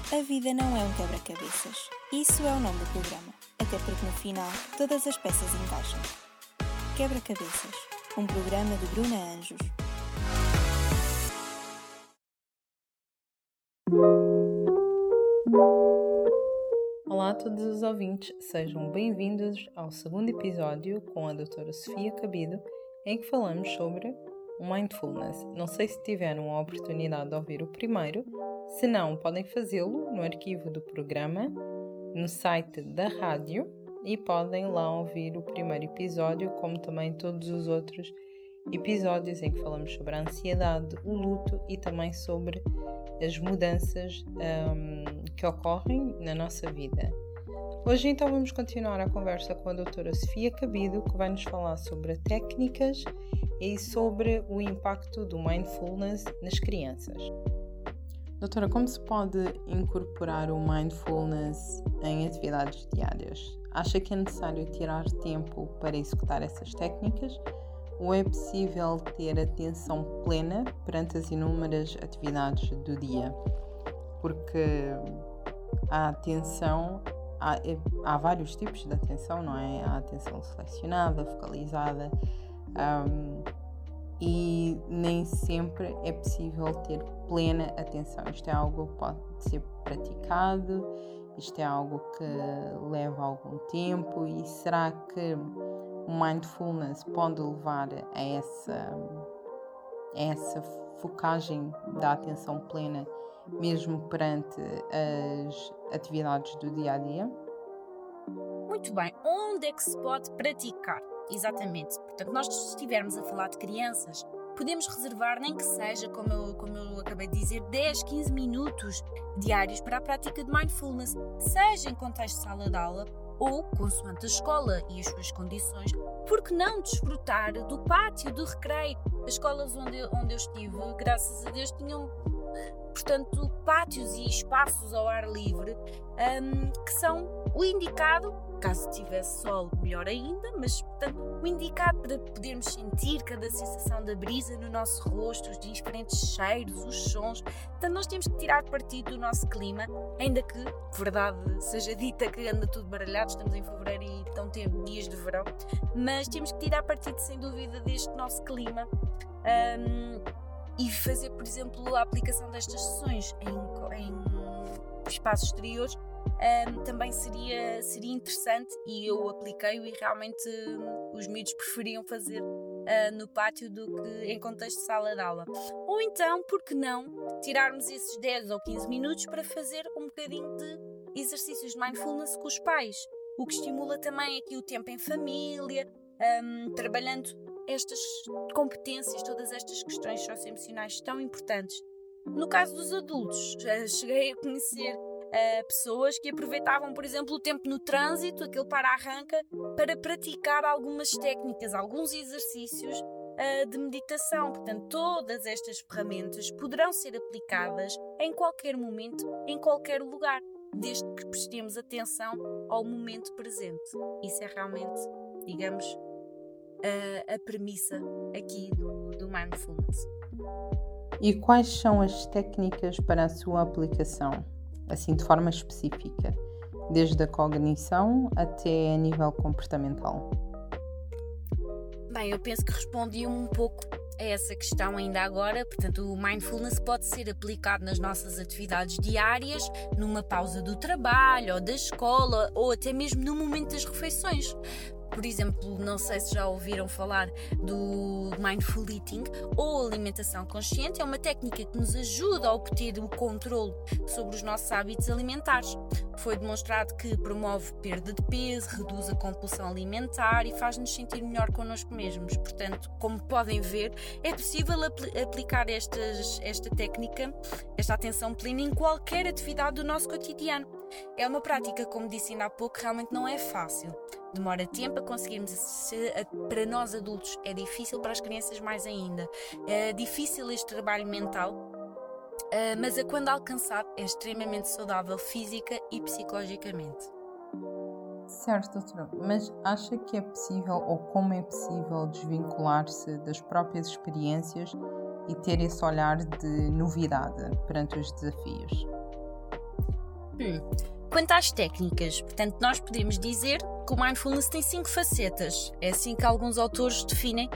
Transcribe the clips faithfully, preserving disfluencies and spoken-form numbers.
A vida não é um quebra-cabeças. Isso é o nome do programa, até porque no final todas as peças encaixam. Quebra-cabeças, um programa de Bruna Anjos. Olá a todos os ouvintes, sejam bem-vindos ao segundo episódio com a doutora Sofia Cabido, em que falamos sobre o Mindfulness. Não sei se tiveram a oportunidade de ouvir o primeiro, se não, podem fazê-lo no arquivo do programa, no site da rádio, e podem lá ouvir o primeiro episódio, como também todos os outros episódios em que falamos sobre a ansiedade, o luto e também sobre as mudanças um, que ocorrem na nossa vida. Hoje então vamos continuar a conversa com a doutora Sofia Cabido, que vai nos falar sobre as técnicas e sobre o impacto do Mindfulness nas crianças. Doutora, como se pode incorporar o Mindfulness em atividades diárias? Acha que é necessário tirar tempo para executar essas técnicas? Ou é possível ter atenção plena perante as inúmeras atividades do dia? Porque a atenção, há, há vários tipos de atenção, não é? Há atenção selecionada, focalizada, um, e nem sempre é possível ter plena atenção. Isto é algo que pode ser praticado, isto é algo que leva algum tempo, e será que o Mindfulness pode levar a essa, a essa focagem da atenção plena mesmo perante as atividades do dia-a-dia? Muito bem, onde é que se pode praticar? Exatamente, portanto, nós se estivermos a falar de crianças, podemos reservar, nem que seja, como eu, como eu acabei de dizer, dez, quinze minutos diários para a prática de Mindfulness, seja em contexto de sala de aula ou, consoante a escola e as suas condições, porque não desfrutar do pátio, do recreio? As escolas onde eu, onde eu estive, graças a Deus, tinham, portanto, pátios e espaços ao ar livre um, que são o indicado, caso tivesse sol, melhor ainda, mas, portanto, o indicado para podermos sentir cada sensação da brisa no nosso rosto, os diferentes cheiros, os sons. Portanto, nós temos que tirar partido do nosso clima, ainda que, verdade seja dita, que anda tudo baralhado, estamos em fevereiro e estão tendo dias de verão, mas temos que tirar partido, sem dúvida, deste nosso clima um, e fazer, por exemplo, a aplicação destas sessões em, em espaços exteriores. Um, também seria, seria interessante, e eu apliquei-o, e realmente um, os miúdos preferiam fazer uh, no pátio do que em contexto de sala de aula. Ou então, por que não tirarmos esses dez ou quinze minutos para fazer um bocadinho de exercícios de mindfulness com os pais, o que estimula também aqui o tempo em família, um, trabalhando estas competências, todas estas questões socioemocionais tão importantes. No caso dos adultos, já cheguei a conhecer Uh, pessoas que aproveitavam, por exemplo, o tempo no trânsito, aquele para-arranca, para praticar algumas técnicas, alguns exercícios uh, de meditação. Portanto, todas estas ferramentas poderão ser aplicadas em qualquer momento, em qualquer lugar, desde que prestemos atenção ao momento presente. Isso é realmente, digamos, uh, a premissa aqui do, do Mindfulness. E quais são as técnicas para a sua aplicação? Assim, de forma específica, desde a cognição até a nível comportamental? Bem, eu penso que respondi um pouco a essa questão ainda agora. Portanto, o Mindfulness pode ser aplicado nas nossas atividades diárias, numa pausa do trabalho ou da escola, ou até mesmo no momento das refeições. Por exemplo, não sei se já ouviram falar do Mindful Eating ou alimentação consciente. É uma técnica que nos ajuda a obter o controle sobre os nossos hábitos alimentares. Foi demonstrado que promove perda de peso, reduz a compulsão alimentar e faz-nos sentir melhor connosco mesmos. Portanto, como podem ver, é possível apl- aplicar estas, esta técnica, esta atenção plena, em qualquer atividade do nosso cotidiano. É uma prática, como disse ainda há pouco, realmente não é fácil. Demora tempo a conseguirmos, se, a, para nós adultos é difícil, para as crianças mais ainda. É difícil este trabalho mental, uh, mas a quando alcançado é extremamente saudável física e psicologicamente. Certo, doutora, mas acha que é possível, ou como é possível, desvincular-se das próprias experiências e ter esse olhar de novidade perante os desafios? Hum. Quanto às técnicas, portanto, nós podemos dizer que o mindfulness tem cinco facetas. É assim que alguns autores definem,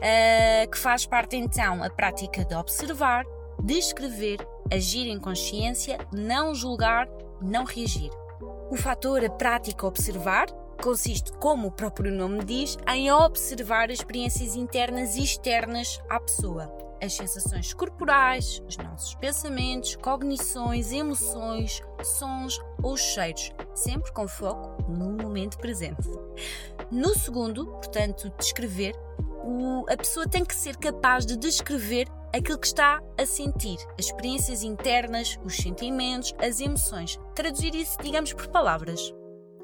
uh, que faz parte então a prática de observar, de escrever, agir em consciência, não julgar, não reagir. O fator, a prática observar, consiste, como o próprio nome diz, em observar as experiências internas e externas à pessoa. As sensações corporais, os nossos pensamentos, cognições, emoções, sons ou cheiros, sempre com foco no momento presente. No segundo, portanto, descrever, o, a pessoa tem que ser capaz de descrever aquilo que está a sentir, as experiências internas, os sentimentos, as emoções. Traduzir isso, digamos, por palavras.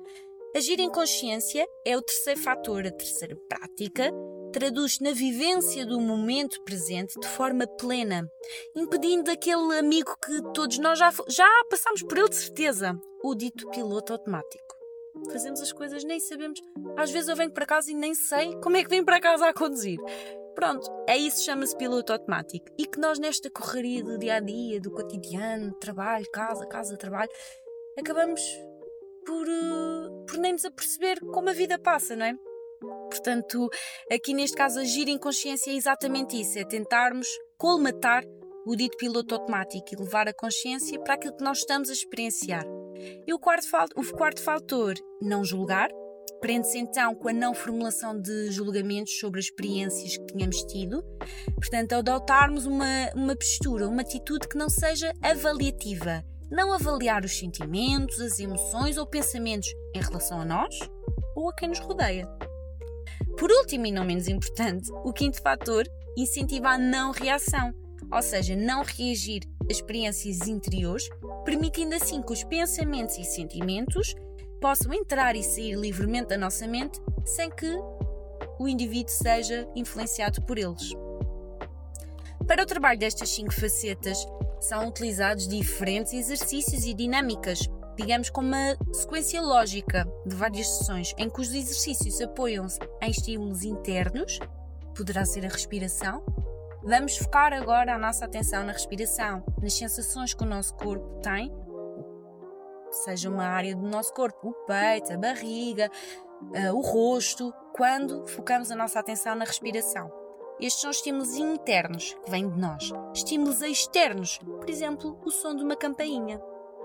Agir em consciência é o terceiro fator, a terceira prática, traduz-se na vivência do momento presente de forma plena, impedindo aquele amigo que todos nós já, já passámos por ele de certeza, o dito piloto automático. Fazemos as coisas, nem sabemos. Às vezes eu venho para casa e nem sei como é que venho para casa a conduzir. Pronto, é isso, chama-se piloto automático. E que nós nesta correria do dia-a-dia, do cotidiano, trabalho, casa, casa, trabalho, acabamos por, uh, por nem nos aperceber como a vida passa, não é? Portanto, aqui neste caso, agir em consciência é exatamente isso, é tentarmos colmatar o dito piloto automático e levar a consciência para aquilo que nós estamos a experienciar. E o quarto, o quarto fator, não julgar, prende-se então com a não formulação de julgamentos sobre as experiências que tínhamos tido. Portanto, adotarmos uma, uma postura, uma atitude que não seja avaliativa, não avaliar os sentimentos, as emoções ou pensamentos em relação a nós ou a quem nos rodeia. Por último e não menos importante, o quinto fator incentiva a não reação, ou seja, não reagir a experiências interiores, permitindo assim que os pensamentos e sentimentos possam entrar e sair livremente da nossa mente sem que o indivíduo seja influenciado por eles. Para o trabalho destas cinco facetas, são utilizados diferentes exercícios e dinâmicas, digamos com uma sequência lógica de várias sessões, em que os exercícios apoiam-se em estímulos internos, poderá ser a respiração. Vamos focar agora a nossa atenção na respiração, nas sensações que o nosso corpo tem, seja uma área do nosso corpo, o peito, a barriga, uh, o rosto, quando focamos a nossa atenção na respiração. Estes são estímulos internos que vêm de nós. Estímulos externos, por exemplo, o som de uma campainha.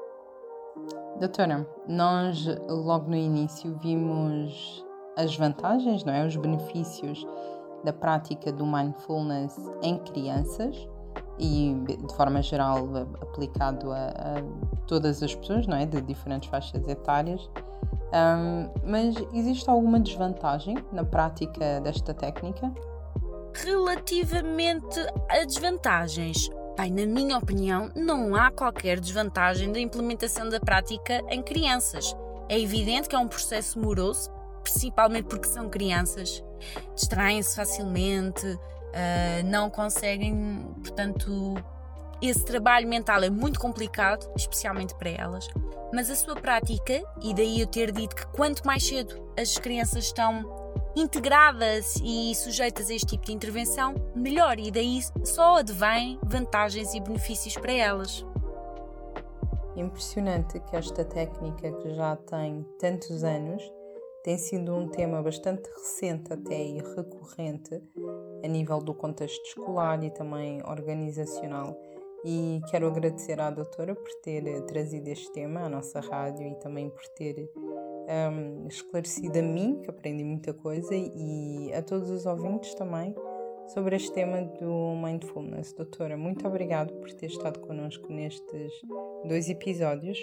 Doutora, nós logo no início vimos as vantagens, não é? Os benefícios da prática do mindfulness em crianças e, de forma geral, aplicado a, a todas as pessoas, não é? De diferentes faixas etárias. Um, mas existe alguma desvantagem na prática desta técnica? Relativamente a desvantagens, bem, na minha opinião, não há qualquer desvantagem da implementação da prática em crianças. É evidente que é um processo moroso, principalmente porque são crianças, distraem-se facilmente, uh, não conseguem, portanto, esse trabalho mental é muito complicado, especialmente para elas, mas a sua prática, e daí eu ter dito que quanto mais cedo as crianças estão integradas e sujeitas a este tipo de intervenção, melhor, e daí só advém vantagens e benefícios para elas. Impressionante que esta técnica, que já tem tantos anos, tem sido um tema bastante recente até e recorrente a nível do contexto escolar e também organizacional. E quero agradecer à doutora por ter trazido este tema à nossa rádio e também por ter um, esclarecido a mim, que aprendi muita coisa, e a todos os ouvintes também sobre este tema do mindfulness. Doutora, muito obrigada por ter estado connosco nestes dois episódios.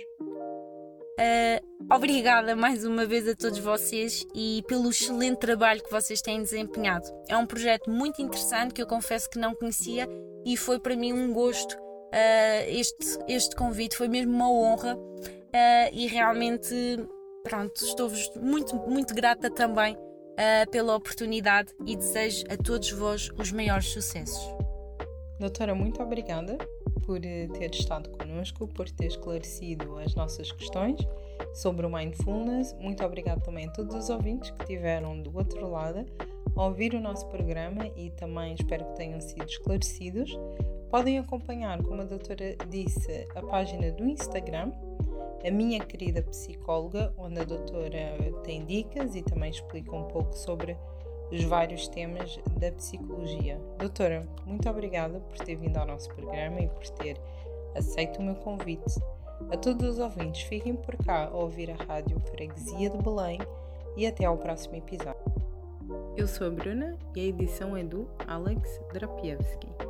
Uh, obrigada mais uma vez a todos vocês e pelo excelente trabalho que vocês têm desempenhado. É um projeto muito interessante que eu confesso que não conhecia e foi para mim um gosto. Uh, este, este convite foi mesmo uma honra uh, e realmente, pronto, estou-vos muito, muito grata também uh, pela oportunidade e desejo a todos vós os maiores sucessos. Doutora, muito obrigada por ter estado connosco, por ter esclarecido as nossas questões sobre o mindfulness. Muito obrigada também a todos os ouvintes que estiveram do outro lado a ouvir o nosso programa e também espero que tenham sido esclarecidos. Podem acompanhar, como a doutora disse, a página do Instagram a minha querida psicóloga, onde a doutora tem dicas e também explica um pouco sobre os vários temas da psicologia. Doutora, muito obrigada por ter vindo ao nosso programa e por ter aceito o meu convite. A todos os ouvintes, fiquem por cá a ouvir a Rádio Freguesia de Belém e até ao próximo episódio. Eu sou a Bruna e a edição é do Alex Drapievski.